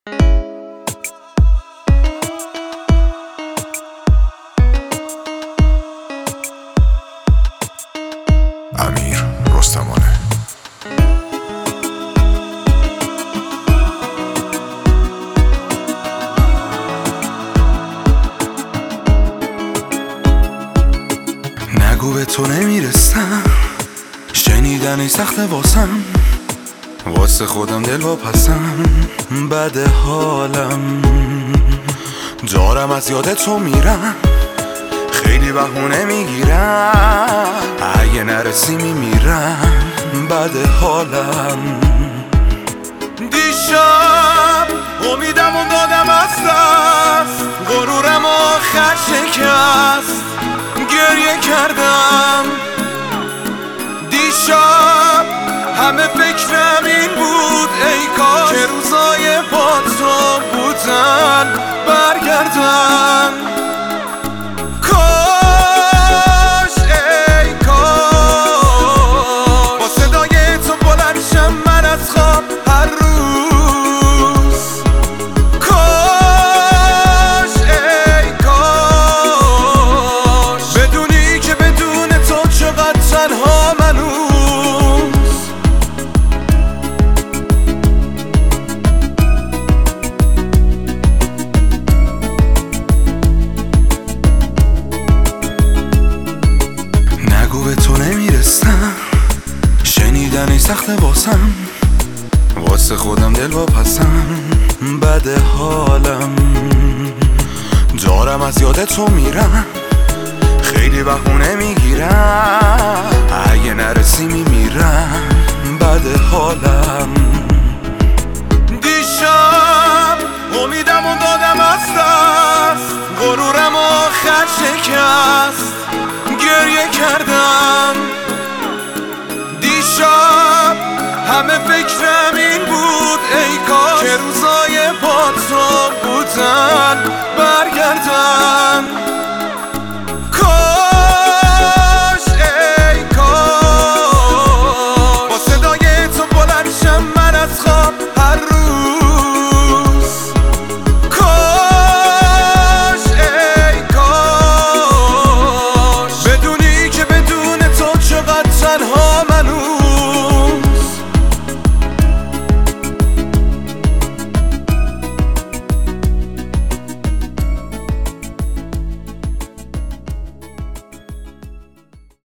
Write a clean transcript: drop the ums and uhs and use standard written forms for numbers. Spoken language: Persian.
امیر رستمانه. نگو به تو نمیرسم، شنیدنی سخته واسم، واسه خودم دل واپسم، بده حالم، دارم از یاد تو میرم، خیلی بهونه میگیرم، اگه نرسی میمیرم، بده حالم. دیشب امیدم و دادم از دست، غرورم آخر شکست، گریه کردم. دیشب همه فکرم این بود، ای کاش که روزای با تو بودن برگردن. کاش ای کاش با صدای تو بلند شم من از خواب هر روز. کاش ای کاش بدونی که بدون تو چقدر تنها منو. نگو به تو نمیرسم، شنیدنی سخته واسم، واسه خودم دل واپسم، بده حالم، دارم از یاد تو میرم، خیلی بهونه میگیرم، اگه نرسی میمیرم، بده حالم. دیشب امیدم و دادم از دست، غرورم آخر شکست، گریه کردم. دیشب همه فکرم این بود، ای کاش که روزای با تو بودن برگردن.